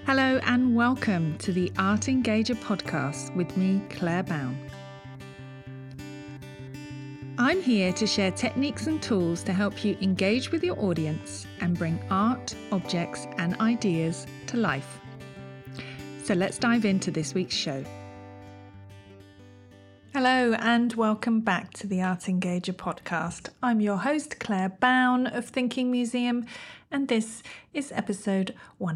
Hello and welcome to the Art Engager podcast with me, Claire Bown. I'm here to share techniques and tools to help you engage with your audience and bring art, objects and ideas to life. So let's dive into this week's show. Hello and welcome back to the Art Engager podcast. I'm your host, Claire Bown of Thinking Museum, and this is episode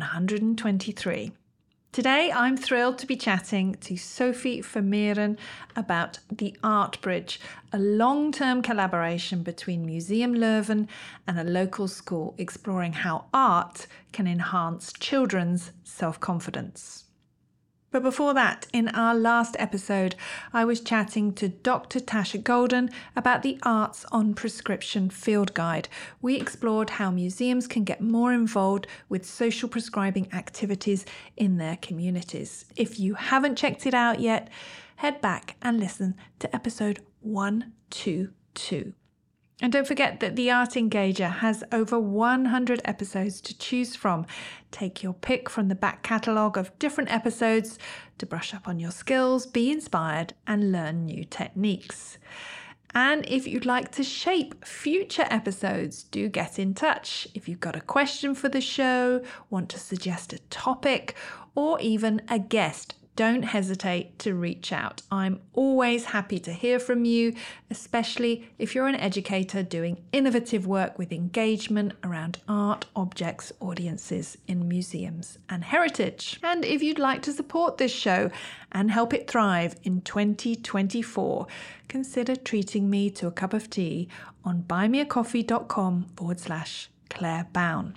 123. Today, I'm thrilled to be chatting to Sophie Vermeeren about the Art Bridge, a long-term collaboration between Museum Leuven and a local school exploring how art can enhance children's self-confidence. But before that, in our last episode, I was chatting to Dr. Tasha Golden about the Arts on Prescription Field Guide. We explored how museums can get more involved with social prescribing activities in their communities. If you haven't checked it out yet, head back and listen to episode 122. And don't forget that the Art Engager has over 100 episodes to choose from. Take your pick from the back catalogue of different episodes to brush up on your skills, be inspired, and learn new techniques. And if you'd like to shape future episodes, do get in touch. If you've got a question for the show, want to suggest a topic, or even a guest, don't hesitate to reach out. I'm always happy to hear from you, especially if you're an educator doing innovative work with engagement around art, objects, audiences in museums and heritage. And if you'd like to support this show and help it thrive in 2024, consider treating me to a cup of tea on buymeacoffee.com/Claire Bown.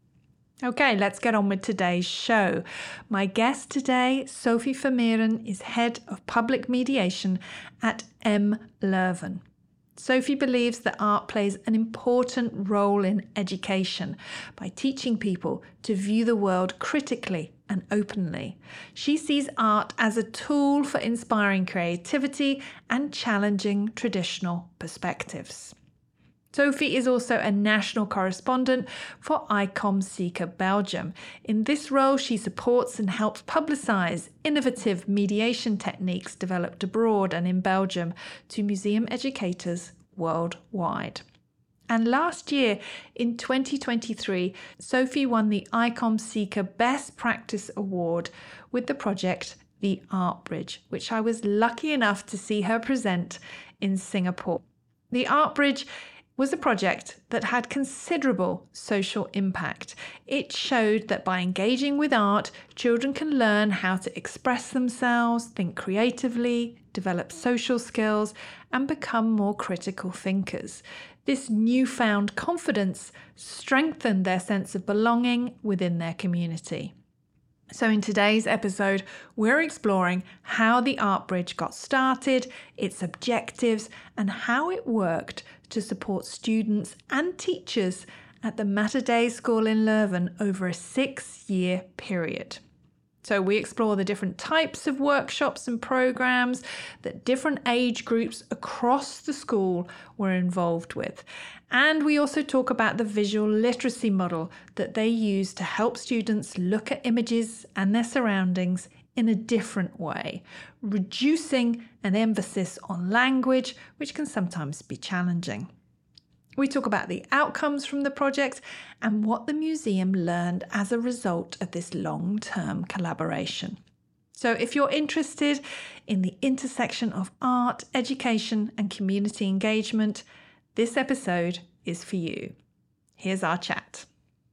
Okay, let's get on with today's show. My guest today, Sophie Vermeeren, is Head of Public Mediation at M. Leuven. Sophie believes that art plays an important role in education by teaching people to view the world critically and openly. She sees art as a tool for inspiring creativity and challenging traditional perspectives. Sophie is also a national correspondent for ICOM Seeker Belgium. In this role, she supports and helps publicise innovative mediation techniques developed abroad and in Belgium to museum educators worldwide. And last year, in 2023, Sophie won the ICOM Seeker Best Practice Award with the project The Art Bridge, which I was lucky enough to see her present in Singapore. The Art Bridge was a project that had considerable social impact. It showed that by engaging with art, children can learn how to express themselves, think creatively, develop social skills, and become more critical thinkers. This newfound confidence strengthened their sense of belonging within their community. So in today's episode, we're exploring how the Art Bridge got started, its objectives, and how it worked to support students and teachers at the Mater Dei School in Leuven over a 6-year period. So we explore the different types of workshops and programs that different age groups across the school were involved with. And we also talk about the visual literacy model that they use to help students look at images and their surroundings in a different way, reducing an emphasis on language, which can sometimes be challenging. We talk about the outcomes from the project and what the museum learned as a result of this long-term collaboration. So if you're interested in the intersection of art, education, and community engagement, this episode is for you. Here's our chat.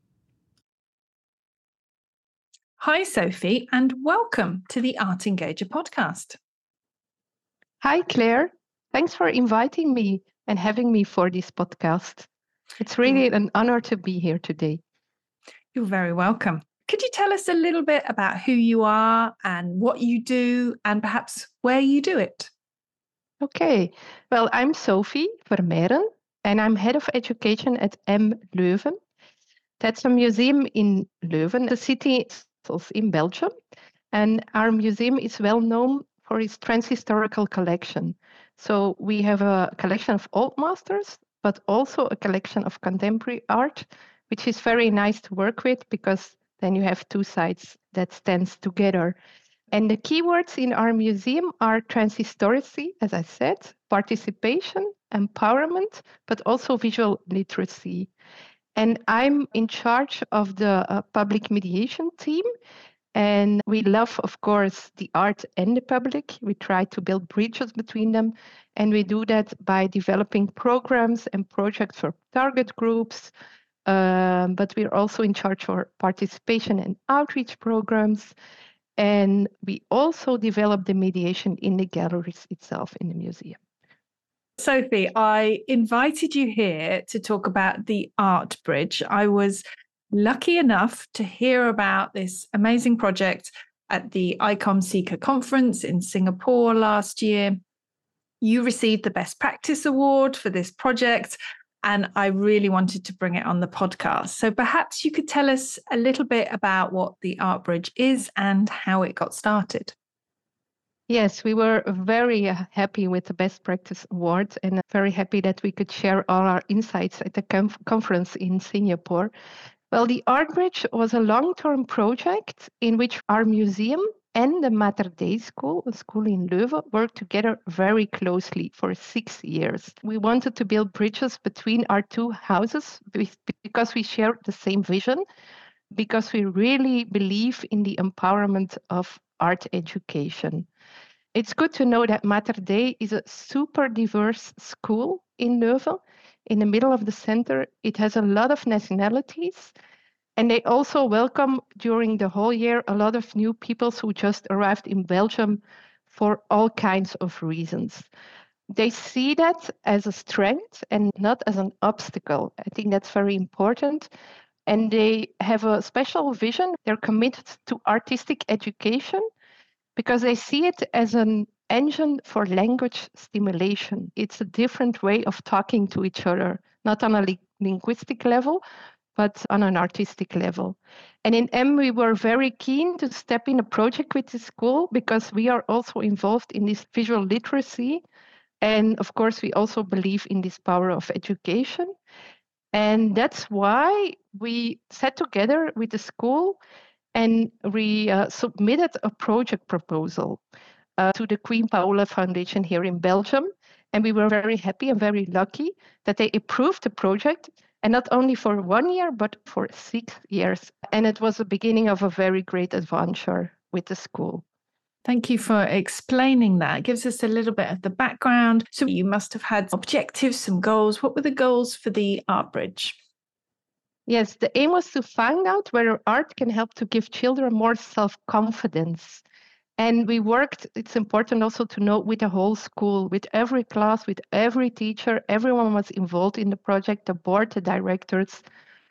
Hi, Sophie, and welcome to the Art Engager podcast. Hi, Claire. Thanks for inviting me and having me for this podcast. It's really an honor to be here today. You're very welcome. Could you tell us a little bit about who you are and what you do and perhaps where you do it? Okay. Well, I'm Sophie Vermeeren and I'm Head of Education at M. Leuven. That's a museum in Leuven, the city in Belgium. And our museum is well known for its transhistorical collection. So we have a collection of old masters, but also a collection of contemporary art, which is very nice to work with because then you have two sides that stands together. And the keywords in our museum are transhistoricy, as I said, participation, empowerment, but also visual literacy. And I'm in charge of the public mediation team. And we love, of course, the art and the public. We try to build bridges between them. And we do that by developing programs and projects for target groups. But we're also in charge for participation and outreach programs. And we also develop the mediation in the galleries itself in the museum. Sophie, I invited you here to talk about the Art Bridge. I was lucky enough to hear about this amazing project at the ICOM Seeker conference in Singapore last year. You received the Best Practice Award for this project, and I really wanted to bring it on the podcast. So perhaps you could tell us a little bit about what the Art Bridge is and how it got started. Yes, we were very happy with the Best Practice Award and very happy that we could share all our insights at the conference in Singapore. Well, the Art Bridge was a long-term project in which our museum and the Mater Dei School, a school in Leuven, worked together very closely for 6 years. We wanted to build bridges between our two houses because we shared the same vision, because we really believe in the empowerment of art education. It's good to know that Mater Dei is a super diverse school in Leuven. In the middle of the center, it has a lot of nationalities. And they also welcome during the whole year a lot of new people who just arrived in Belgium for all kinds of reasons. They see that as a strength and not as an obstacle. I think that's very important. And they have a special vision. They're committed to artistic education because they see it as an engine for language stimulation. It's a different way of talking to each other, not on a linguistic level, but on an artistic level. And in M, we were very keen to step in a project with the school because we are also involved in this visual literacy. And of course, we also believe in this power of education. And that's why we sat together with the school and we submitted a project proposal to the Queen Paola Foundation here in Belgium. And we were very happy and very lucky that they approved the project, and not only for 1 year, but for 6 years. And it was the beginning of a very great adventure with the school. Thank you for explaining that. It gives us a little bit of the background. So you must have had objectives, some goals. What were the goals for the Art Bridge? Yes, the aim was to find out whether art can help to give children more self-confidence. And we worked, it's important also to know, with the whole school, with every class, with every teacher. Everyone was involved in the project, the board, the directors.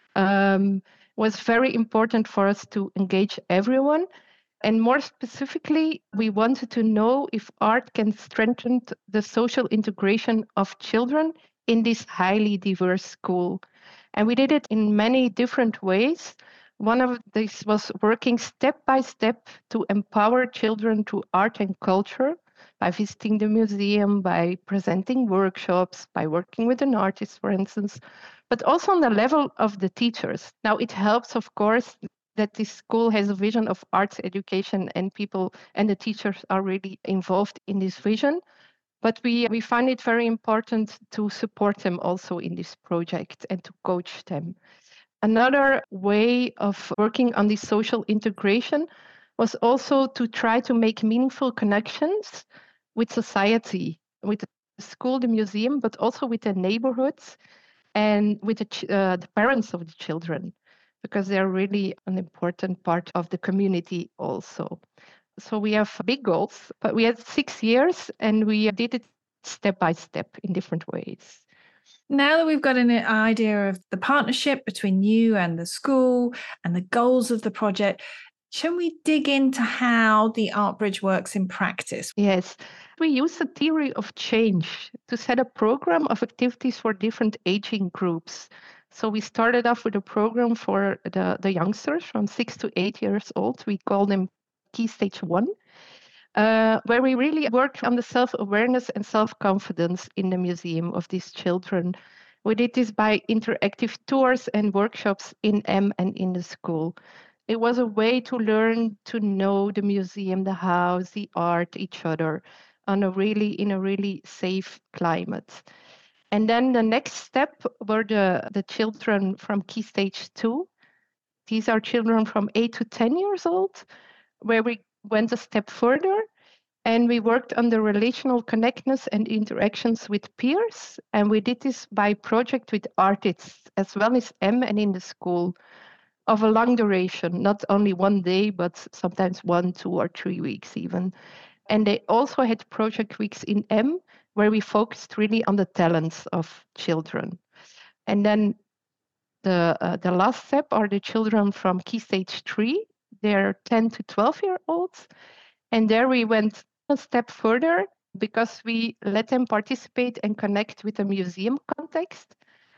Was very important for us to engage everyone. And more specifically, we wanted to know if art can strengthen the social integration of children in this highly diverse school. And we did it in many different ways. One of these was working step by step to empower children to art and culture by visiting the museum, by presenting workshops, by working with an artist, for instance, but also on the level of the teachers. Now, it helps, of course, that this school has a vision of arts education and people and the teachers are really involved in this vision. But we find it very important to support them also in this project and to coach them. Another way of working on this social integration was also to try to make meaningful connections with society, with the school, the museum, but also with the neighborhoods and with the parents of the children, because they're really an important part of the community also. So we have big goals, but we had 6 years and we did it step by step in different ways. Now that we've got an idea of the partnership between you and the school and the goals of the project, shall we dig into how the Art Bridge works in practice? Yes, we use the theory of change to set a program of activities for different aging groups. So we started off with a program for the youngsters from 6 to 8 years old. We call them Key Stage 1. Where we really work on the self-awareness and self-confidence in the museum of these children. We did this by interactive tours and workshops in M and in the school. It was a way to learn to know the museum, the house, the art, each other in a really safe climate. And then the next step were the children from Key Stage 2. These are children from 8 to 10 years old, where we went a step further and we worked on the relational connectedness and interactions with peers. And we did this by project with artists, as well as M and in the school, of a long duration, not only one day, but sometimes 1, 2, or 3 weeks even. And they also had project weeks in M, where we focused really on the talents of children. And then the last step are the children from Key Stage 3. They're 10 to 12-year-olds. And there we went a step further because we let them participate and connect with the museum context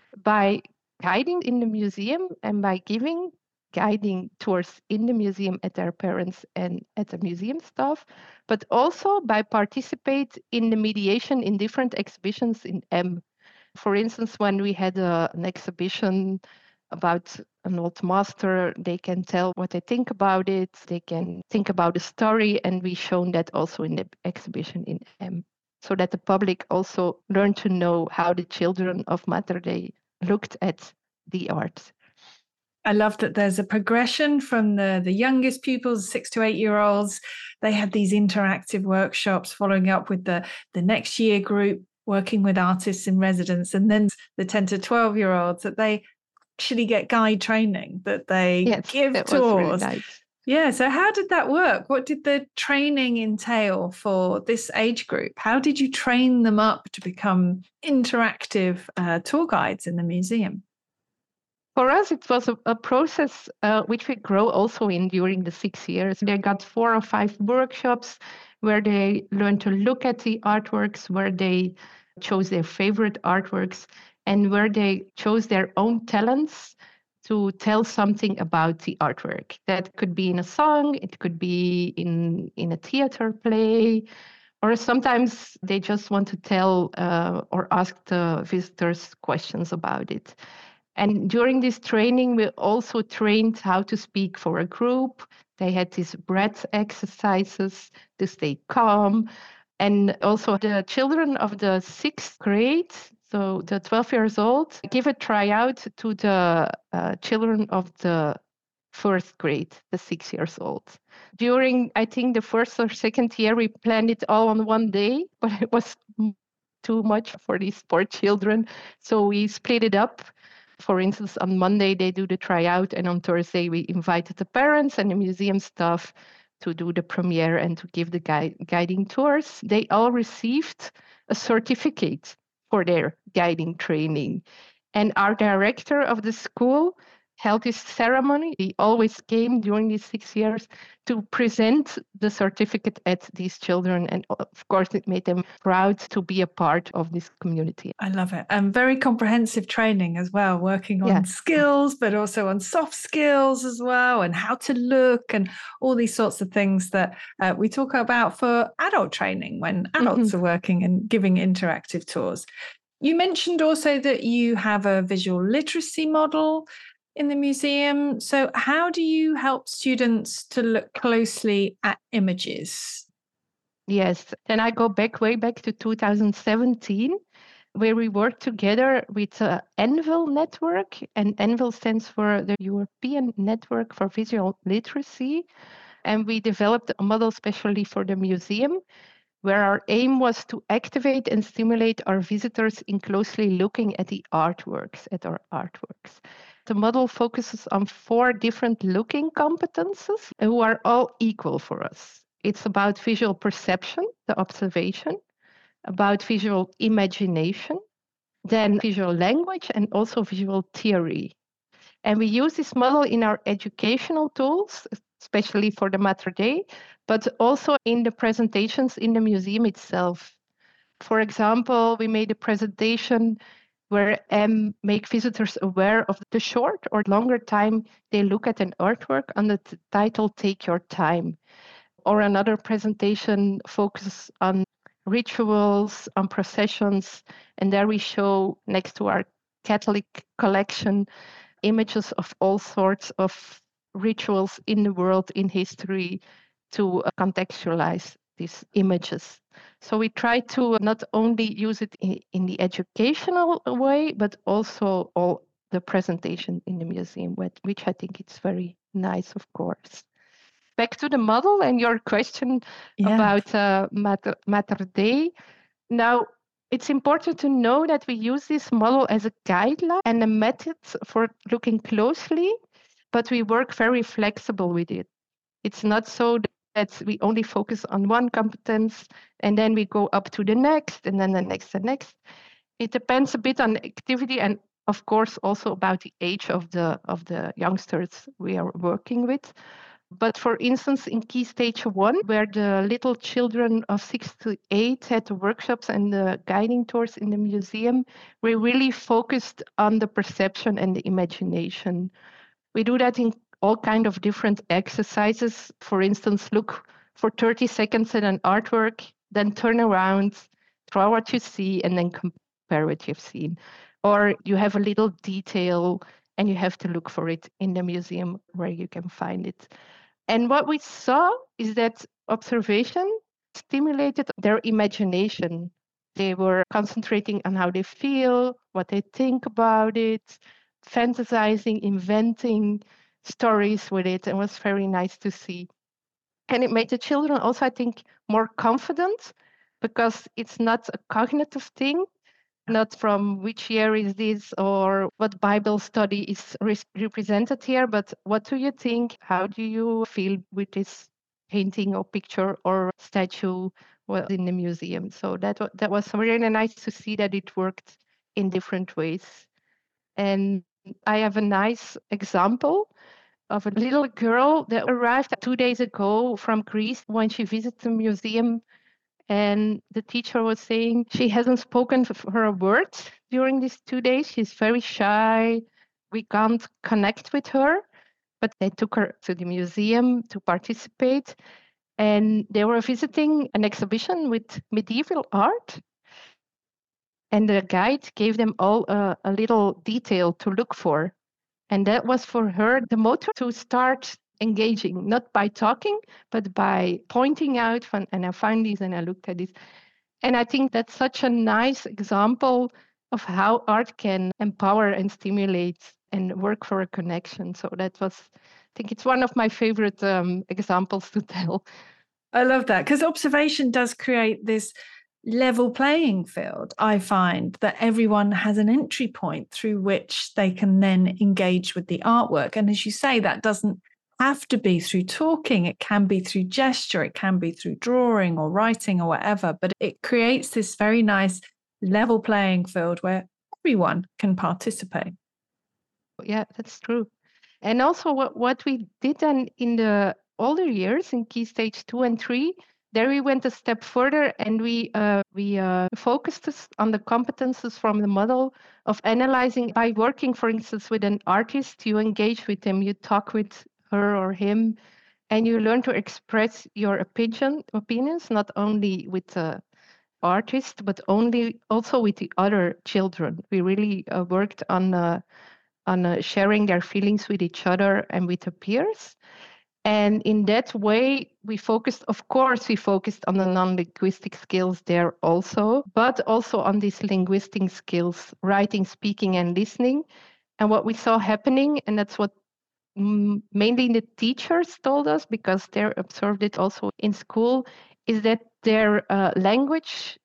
by guiding in the museum and by giving guiding tours in the museum at their parents and at the museum staff, but also by participate in the mediation in different exhibitions in M. For instance, when we had an exhibition about an old master, they can tell what they think about it, they can think about the story, and we shown that also in the exhibition in M, so that the public also learned to know how the children of Mater Dei looked at the art. I love that there's a progression from the youngest pupils, 6 to 8 year olds. They had these interactive workshops following up with the next year group, working with artists in residence, and then the 10 to 12 year olds, that they actually get guide training, that they give that tours. Was really nice. Yeah. So how did that work? What did the training entail for this age group? How did you train them up to become interactive tour guides in the museum? For us, it was a process which we grow also in during the 6 years. They got 4 or 5 workshops where they learned to look at the artworks, where they chose their favorite artworks, and where they chose their own talents to tell something about the artwork. That could be in a song, it could be in a theater play, or sometimes they just want to tell or ask the visitors questions about it. And during this training, we also trained how to speak for a group. They had these breath exercises to stay calm. And also the children of the 6th grade, so the 12 years old, give a tryout to the children of the 1st grade, the 6 years old. During, I think, the 1st or 2nd year, we planned it all on one day, but it was too much for these poor children. So we split it up. For instance, on Monday, they do the tryout, and on Thursday, we invited the parents and the museum staff to do the premiere and to give the guiding tours. They all received a certificate for their guiding training. And our director of the school held this ceremony. He always came during these 6 years to present the certificate at these children. And of course, it made them proud to be a part of this community. I love it. And very comprehensive training as well, working on skills, but also on soft skills as well, and how to look and all these sorts of things that we talk about for adult training when adults are working and giving interactive tours. You mentioned also that you have a visual literacy model in the museum. So how do you help students to look closely at images? Yes, then I go way back to 2017, where we worked together with ENVIL network, and ENVIL stands for the European Network for Visual Literacy. And we developed a model specially for the museum, where our aim was to activate and stimulate our visitors in closely looking at our artworks. The model focuses on 4 different looking competences who are all equal for us. It's about visual perception, the observation, about visual imagination, then visual language, and also visual theory. And we use this model in our educational tools, especially for the Mater Dei, but also in the presentations in the museum itself. For example, we made a presentation where make visitors aware of the short or longer time they look at an artwork on the title Take Your Time. Or another presentation focuses on rituals, on processions, and there we show, next to our Catholic collection, images of all sorts of rituals in the world, in history, to contextualize these images. So we try to not only use it in the educational way, but also all the presentation in the museum, which I think it's very nice, of course. Back to the model and your question about Mater Dei. Now, it's important to know that we use this model as a guideline and a method for looking closely, but we work very flexible with it. It's not so that we only focus on one competence and then we go up to the next and then the next and next. It depends a bit on activity and of course also about the age of the youngsters we are working with. But for instance, in Key Stage 1, where the little children of 6 to 8 had the workshops and the guiding tours in the museum, we really focused on the perception and the imagination. We do that in all kinds of different exercises. For instance, look for 30 seconds at an artwork, then turn around, draw what you see, and then compare what you've seen. Or you have a little detail and you have to look for it in the museum where you can find it. And what we saw is that observation stimulated their imagination. They were concentrating on how they feel, what they think about it, fantasizing, inventing stories with it. It was very nice to see. And it made the children also, I think, more confident because it's not a cognitive thing, not from which year is this or what Bible study is represented here, but what do you think? How do you feel with this painting or picture or statue in the museum? So that was really nice to see that it worked in different ways. And I have a nice example of a little girl that arrived 2 days ago from Greece when she visited the museum. And the teacher was saying she hasn't spoken for a word during these 2 days. She's very shy. We can't connect with her. But they took her to the museum to participate. And they were visiting an exhibition with medieval art. And the guide gave them all a little detail to look for. And that was for her the motor to start engaging, not by talking, but by pointing out, and I found this and I looked at this. And I think that's such a nice example of how art can empower and stimulate and work for a connection. So that was, I think it's one of my favorite examples to tell. I love that because observation does create this level playing field. I find that everyone has an entry point through which they can then engage with the artwork. And as you say, that doesn't have to be through talking. It can be through gesture. It can be through drawing or writing or whatever. But it creates this very nice level playing field where everyone can participate. Yeah, that's true. And also what we did then in the older years, in Key Stage 2 and 3, there we went a step further and we focused on the competences from the model of analyzing by working, for instance, with an artist. You engage with them, you talk with her or him, and you learn to express your opinions, not only with the artist, but also with the other children. We really worked on sharing their feelings with each other and with the peers. And in that way, we focused on the non-linguistic skills there also, but also on these linguistic skills, writing, speaking, and listening. And what we saw happening, and that's what mainly the teachers told us, because they observed it also in school, is that their language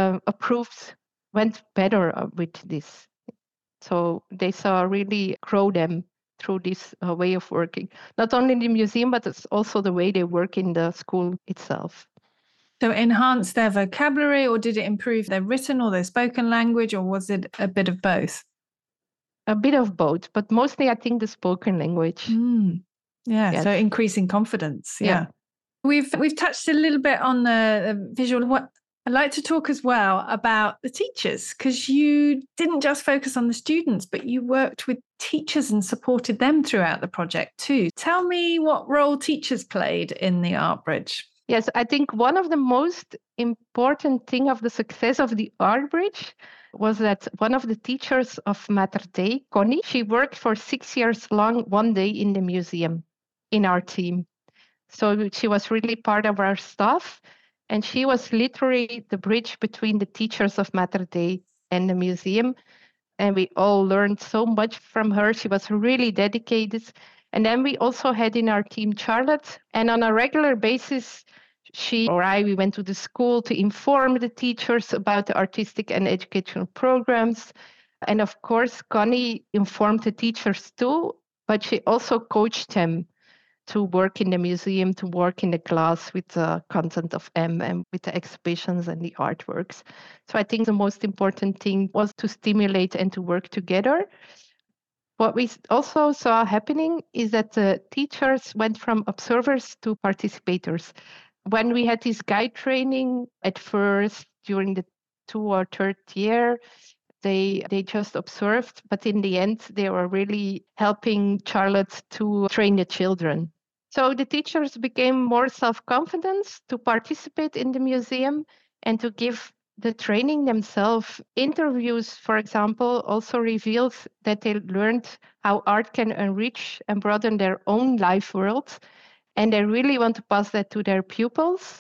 went better with this. So they saw really grow them through this way of working, not only in the museum, but it's also the way they work in the school itself. So enhance their vocabulary, or did it improve their written or their spoken language, or was it a bit of both? A bit of both, but mostly I think the spoken language. Yeah, yes. So increasing confidence. Yeah. We've touched a little bit on the visual. What I'd like to talk as well about the teachers, because you didn't just focus on the students, but you worked with teachers and supported them throughout the project too. Tell me what role teachers played in the Art Bridge. Yes, I think one of the most important thing of the success of the Art Bridge was that one of the teachers of Mater Dei, Connie, she worked for 6 years long, one day in the museum. in our team. So she was really part of our staff. And she was literally the bridge between the teachers of Mater Dei and the museum. And we all learned so much from her. She was really dedicated. And then we also had in our team Charlotte. And on a regular basis, she or I, we went to the school to inform the teachers about the artistic and educational programs. And of course, Connie informed the teachers too, but she also coached them to work in the museum, to work in the class with the content of M and with the exhibitions and the artworks. So I think the most important thing was to stimulate and to work together. What we also saw happening is that the teachers went from observers to participators. When we had this guide training at first during the 2 or 3rd year, they just observed, but in the end, they were really helping Charlotte to train the children. So the teachers became more self-confident to participate in the museum and to give the training themselves. Interviews, for example, also revealed that they learned how art can enrich and broaden their own life world. And they really want to pass that to their pupils.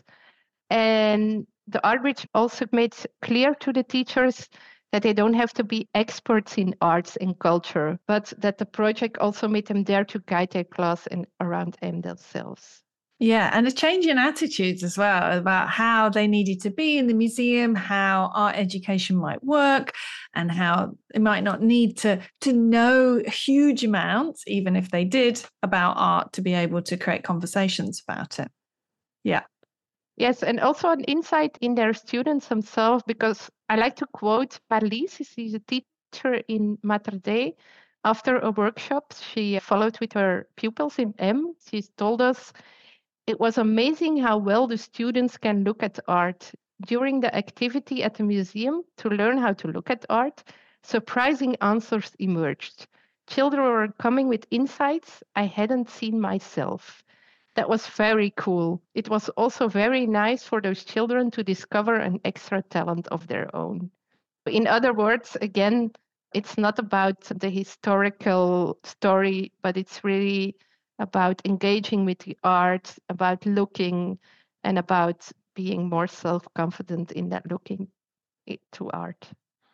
And the Artbridge also made clear to the teachers that they don't have to be experts in arts and culture, but that the project also made them dare to guide their class and around them themselves. Yeah, and a change in attitudes as well about how they needed to be in the museum, how art education might work, and how they might not need to know huge amounts, even if they did, about art to be able to create conversations about it. Yeah. Yes, and also an insight in their students themselves, because I like to quote Marlies, she's a teacher in Mater Dei. After a workshop she followed with her pupils in M, she told us, "It was amazing how well the students can look at art. During the activity at the museum to learn how to look at art, surprising answers emerged. Children were coming with insights I hadn't seen myself." That was very cool. It was also very nice for those children to discover an extra talent of their own. In other words, again, it's not about the historical story, but it's really about engaging with the art, about looking, and about being more self-confident in that looking to art.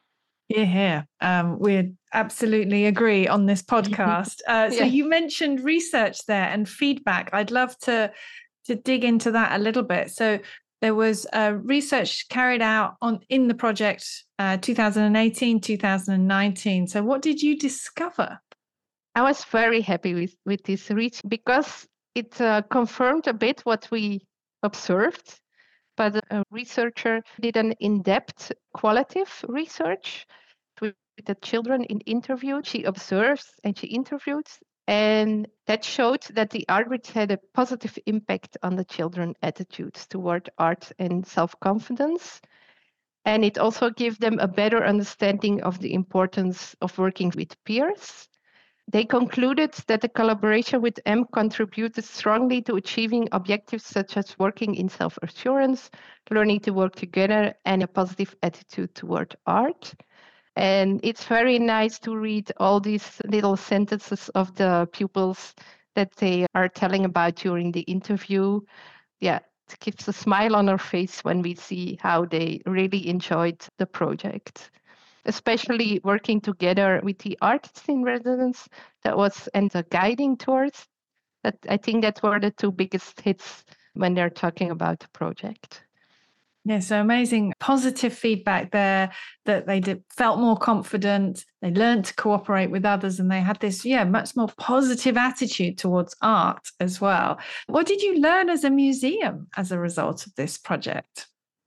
Yeah, we absolutely agree on this podcast. So you mentioned research there and feedback. I'd love to dig into that a little bit. So there was research carried out in the project 2018, 2019. So what did you discover? I was very happy with this research because it confirmed a bit what we observed. But a researcher did an in-depth qualitative research with the children in interview. She observes and she interviewed, and that showed that the Artbridge had a positive impact on the children's attitudes toward art and self-confidence. And it also gave them a better understanding of the importance of working with peers. They concluded that the collaboration with M contributed strongly to achieving objectives such as working in self-assurance, learning to work together, and a positive attitude toward art. And it's very nice to read all these little sentences of the pupils that they are telling about during the interview. Yeah, it gives a smile on our face when we see how they really enjoyed the project. Especially working together with the artists in residence that was and the guiding tours. That I think that were the two biggest hits when they're talking about the project. Yeah, so amazing positive feedback there, that they felt more confident, they learned to cooperate with others, and they had this, much more positive attitude towards art as well. What did you learn as a museum as a result of this project?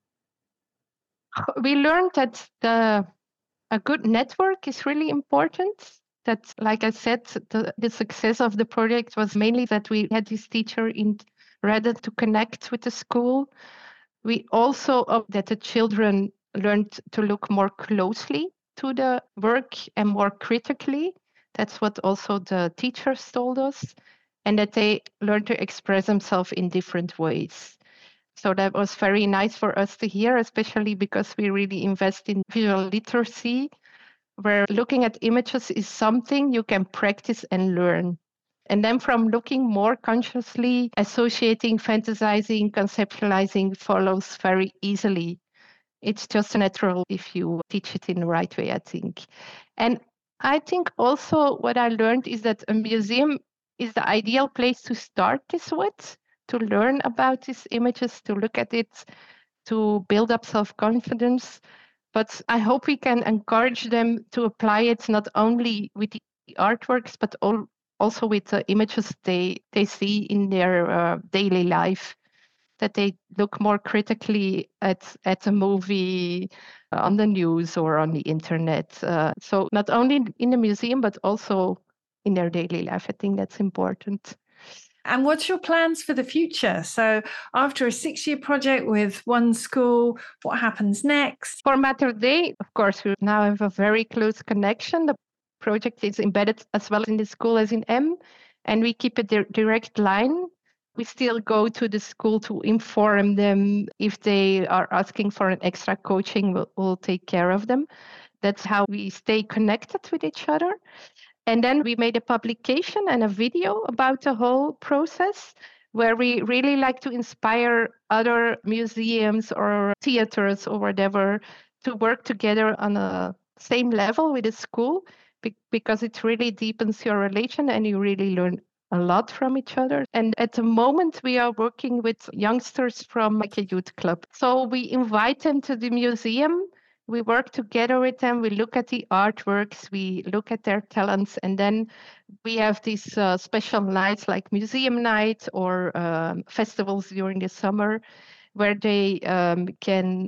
We learned that a good network is really important. That, like I said, the success of the project was mainly that we had this teacher in Reddit to connect with the school. We also that the children learned to look more closely to the work and more critically. That's what also the teachers told us, and that they learned to express themselves in different ways. So that was very nice for us to hear, especially because we really invest in visual literacy, where looking at images is something you can practice and learn. And then from looking more consciously, associating, fantasizing, conceptualizing follows very easily. It's just natural if you teach it in the right way, I think. And I think also what I learned is that a museum is the ideal place to start this with, to learn about these images, to look at it, to build up self-confidence. But I hope we can encourage them to apply it not only with the artworks, but also with the images they see in their daily life, that they look more critically at a movie on the news or on the internet. So not only in the museum, but also in their daily life. I think that's important. And what's your plans for the future? So after a 6-year project with one school, what happens next? For Mater Dei, of course, we now have a very close connection. The project is embedded as well in the school as in M, and we keep a direct line. We still go to the school to inform them. If they are asking for an extra coaching, we'll take care of them. That's how we stay connected with each other. And then we made a publication and a video about the whole process, where we really like to inspire other museums or theaters or whatever to work together on a same level with the school, because it really deepens your relation and you really learn a lot from each other. And at the moment, we are working with youngsters from like a youth club. So we invite them to the museum. We work together with them. We look at the artworks. We look at their talents. And then we have these special nights like museum night or festivals during the summer, where they can,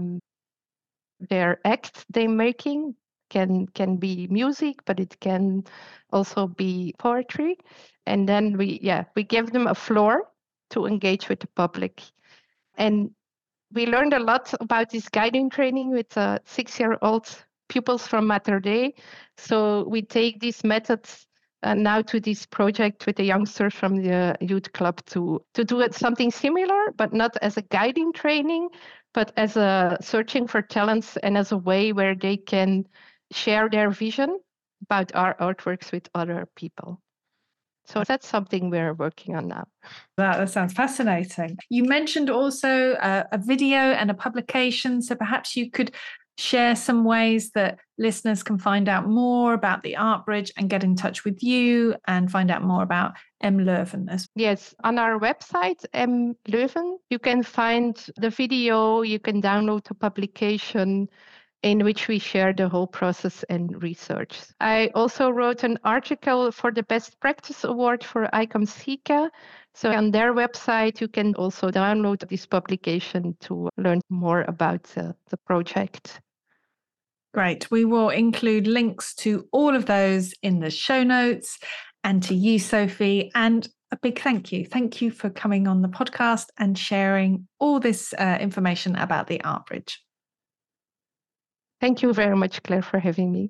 their act they're making can be music, but it can also be poetry. And then we give them a floor to engage with the public. And we learned a lot about this guiding training with 6-year-old pupils from Mater Dei. So we take these methods now to this project with the youngsters from the youth club to do it something similar, but not as a guiding training, but as a searching for talents and as a way where they can share their vision about our artworks with other people. So that's something we're working on now. That sounds fascinating. You mentioned also a video and a publication. So perhaps you could share some ways that listeners can find out more about the Art Bridge and get in touch with you and find out more about M. Leuven. Yes, on our website, M. Leuven, you can find the video, you can download the publication in which we share the whole process and research. I also wrote an article for the Best Practice Award for ICOM-SICA. So on their website, you can also download this publication to learn more about the project. Great. We will include links to all of those in the show notes, and to you, Sophie, and a big thank you. Thank you for coming on the podcast and sharing all this information about the Art Bridge. Thank you very much, Claire, for having me.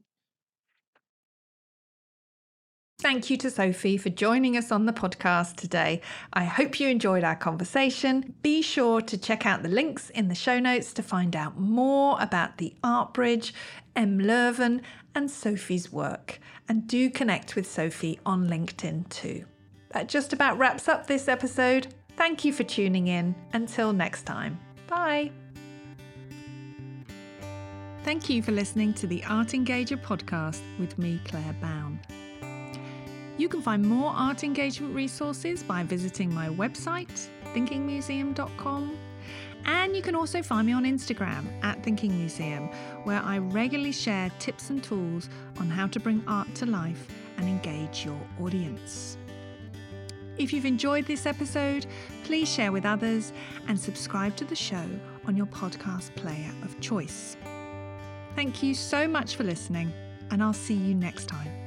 Thank you to Sophie for joining us on the podcast today. I hope you enjoyed our conversation. Be sure to check out the links in the show notes to find out more about the Art Bridge, M. Leuven, and Sophie's work. And do connect with Sophie on LinkedIn too. That just about wraps up this episode. Thank you for tuning in. Until next time. Bye. Thank you for listening to the Art Engager podcast with me, Claire Bown. You can find more art engagement resources by visiting my website, thinkingmuseum.com. And you can also find me on Instagram @thinkingmuseum, where I regularly share tips and tools on how to bring art to life and engage your audience. If you've enjoyed this episode, please share with others and subscribe to the show on your podcast player of choice. Thank you so much for listening, and I'll see you next time.